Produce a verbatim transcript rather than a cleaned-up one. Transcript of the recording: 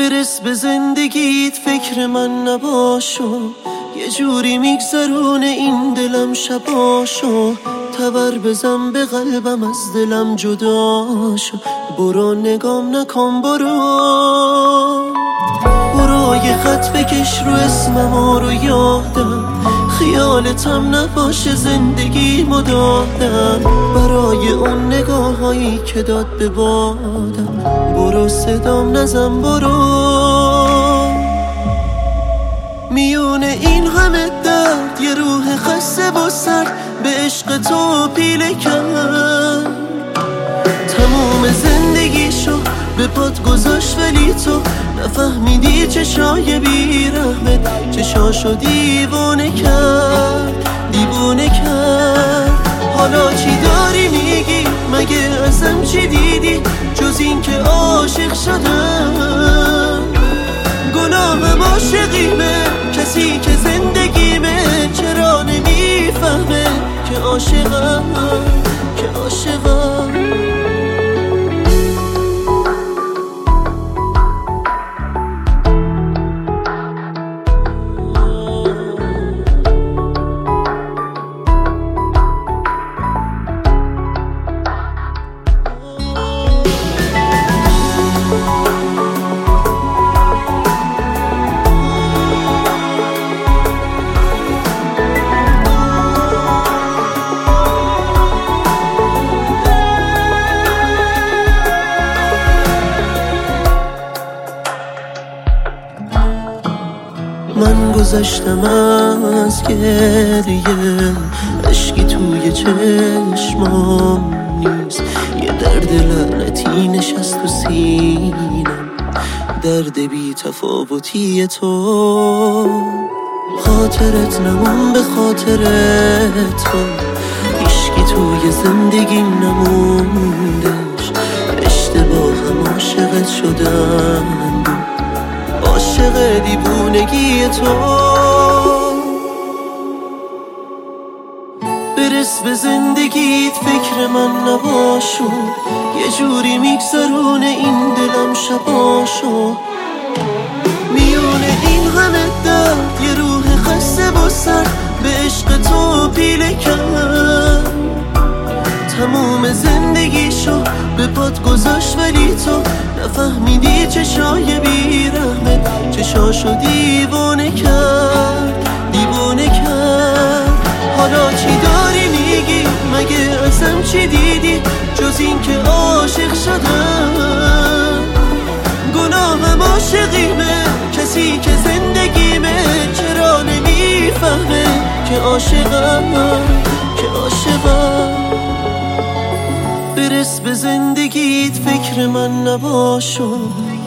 برس به زندگیت فکر من نباشو، یه جوری میگذرونه این دلم شباشو. تبر بزن به قلبم از دلم جداشو، برو نگام نکن برو. برو یه خط بکش رو اسمم رو یادم، خیالتم نباشه زندگی مدادم. برای اون نگاه هایی که داد به بادم، برو صدام نزن برو. میونه این همه درد یه روح خسته و سرد به عشق تو پیله کرد. تموم زندگیشو به پات گذاشت ولی تو نفهمیدی چشای بیرحمت چشاشو دیوونه کرد دیوونه کرد. حالا چی داری میگی؟ مگه ازم چی دیدی جز این که عاشق شدم؟ گناهم عاشقیمه، کسی که زندگیمه چرا نمیفهمه که عاشقم که عاشقم. من گذشتم از گریه، اشکی توی چشمام نیست. یه درد لعنتی نشست تو سینم، درد بی تفاوتی تو. خاطرت نمون به خاطرت با، هیشکی توی زندگیم نموندش. اشتباهم عاشقت شدم، عاشق دیوونگی تو. برس به زندگیت فکر من نباشو، یه جوری میگذرونه این دلم شباشو. میونه این همه درد یه روح خسته و سرد به عشق تو پیله کرد. تموم زندگیشو به پات گذاشت ولی تو نفهمیدی چشای بیرحمت چشاشو دیوونه کرد دیوونه کرد. حالا چی داری میگی؟ مگه ازم چی دیدی جز این که عاشق شدم؟ گناهم عاشقیمه، کسی که زندگیمه چرا نمیفهمه که عاشقم که عاشقم. برس به زندگیت فکر من نباشو،